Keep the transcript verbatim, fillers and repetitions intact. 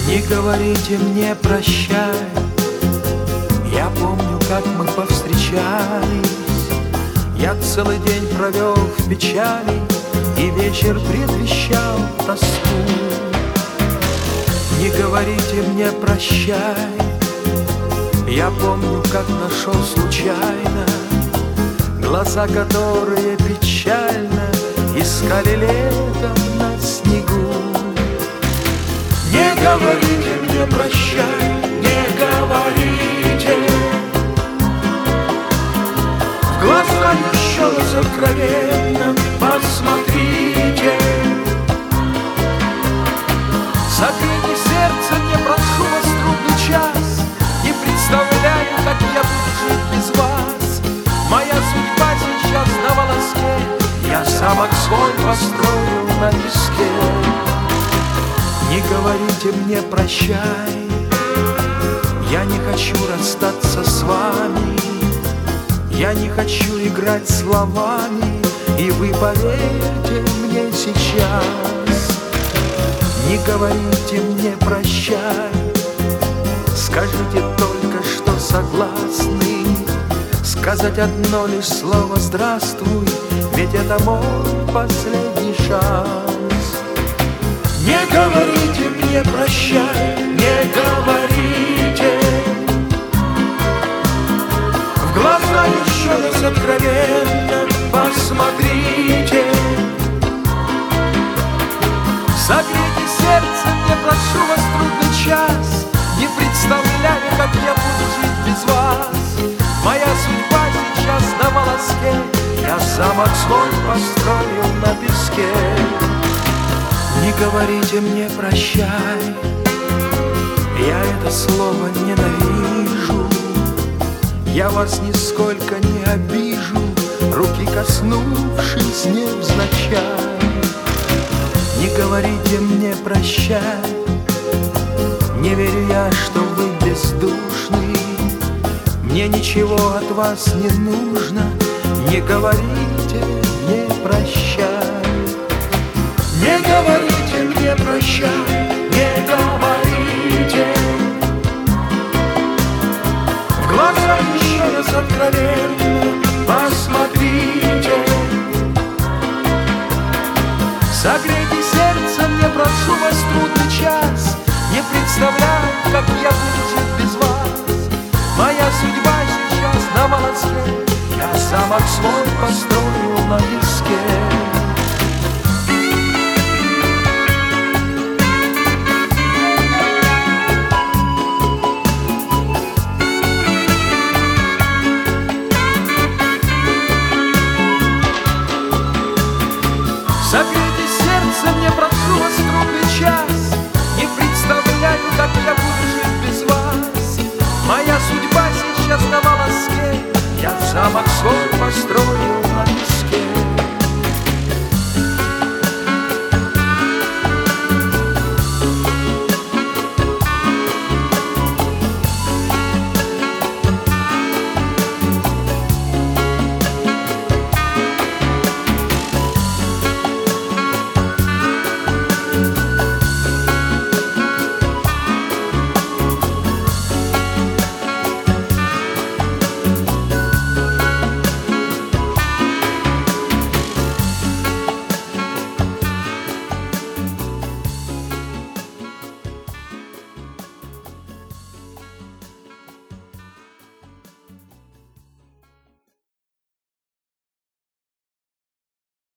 Не говорите мне прощай, я помню, как мы повстречались. Я целый день провел в печали, и вечер предвещал тоску. Не говорите мне прощай, я помню, как нашел случайно глаза, которые печально искали летом на снегу. Не говорите мне прощай, не говорите. В глаза еще раз откровенно посмотрите. Согрейте сердце мне, прошу вас, трудный час. Не представляю, как я буду жить без вас. Моя судьба сейчас на волоске, я замок свой построил на песке. Не говорите мне прощай, я не хочу расстаться с вами. Я не хочу играть словами, и вы поверьте мне сейчас. Не говорите мне прощай, скажите только, что согласны сказать одно лишь слово «здравствуй», ведь это мой последний шанс. Не говорите мне прощай, не говорите. В глаза еще раз откровенно посмотрите. Согрейте сердце мне, прошу вас, трудный час. Не представляю, как я буду жить без вас. Моя судьба сейчас на волоске, я замок свой построил на песке. Не говорите мне прощай, я это слово ненавижу. Я вас нисколько не обижу, руки коснувшись невзначай. Не говорите мне прощай, не верю я, что вы бездушны. Мне ничего от вас не нужно, не говорите мне прощай. Не говорите мне прощай, не говорите. В глаза еще раз откровенно посмотрите. Согрейте сердце мне, прошу вас, трудный час. Не представляю, как я буду жить без вас. Моя судьба сейчас на волоске, я замок свой построил на песке.